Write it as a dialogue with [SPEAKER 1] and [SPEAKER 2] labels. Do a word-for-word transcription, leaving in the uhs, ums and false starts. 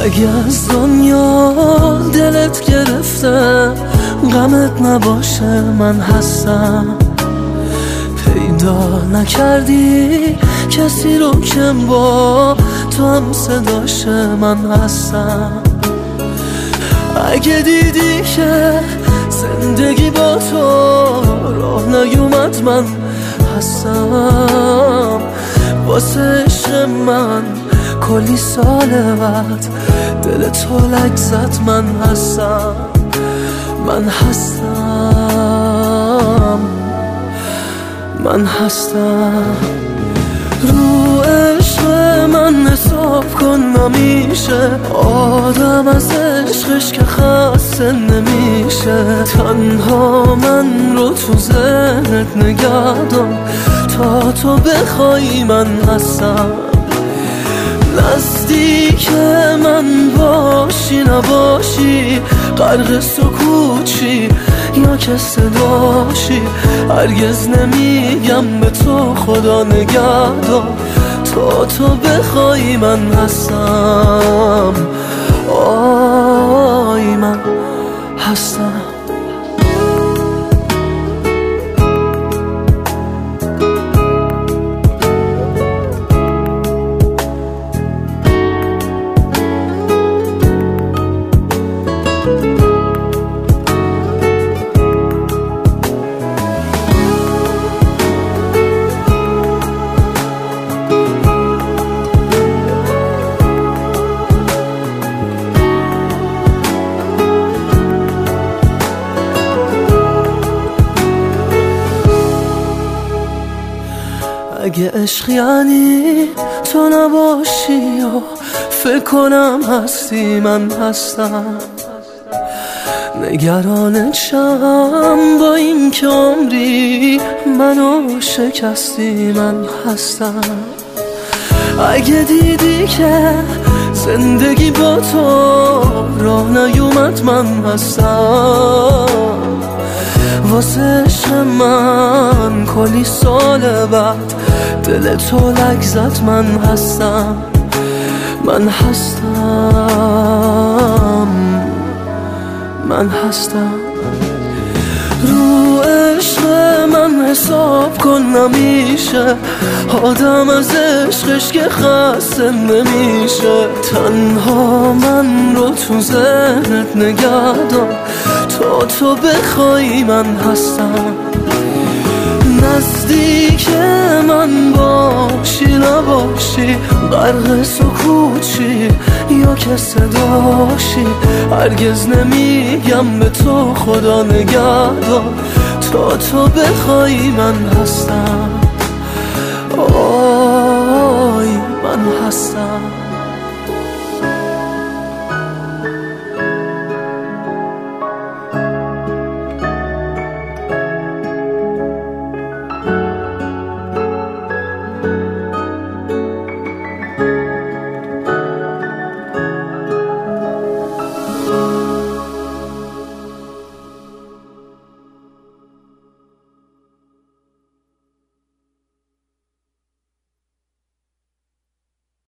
[SPEAKER 1] اگه از دنیا دلت گرفته غمت نباشه، من هستم. پیدا نکردی کسی رو که با تو هم صداشه، من هستم. اگه دیدی که زندگی با تو راه نیومد، من هستم. واسه عشق من کلی سال بعد دل تو لک زد، من هستم. من هستم من هستم. رو عشق من حساب کن نمیشه، آدم از عشقش که خسته نمیشه. تنها من رو تو ذهنت نگه دار، تا تو بخوای من هستم. نزدیک من باشی نباشی، غرق سکوچی یا که صداشی، هرگز نمیگم به تو خدا نگهدار، تا تو بخوای من هستم. آی من هستم. اگه عشق یعنی تو نباشی یا فکر کنم هستی، من هستم. نگرانت شم با این که عمری منو شکستی، من هستم. اگه دیدی که زندگی با تو راه نیومد، من هستم. واسه عشق من کلی سال بعد دل تو لک زد، من هستم. من هستم من هستم. رو عشق من حساب کن نمیشه، آدم از عشقش که خسته نمیشه. تنها من رو تو ذهنت نگه دار، تا تو بخوای من هستم. نزدیک من باشی نباشی، غرق سکوچی یا که صداشی، هرگز نمیگم به تو خدا نگهدار، تا تو بخوای من هستم. آی من هستم.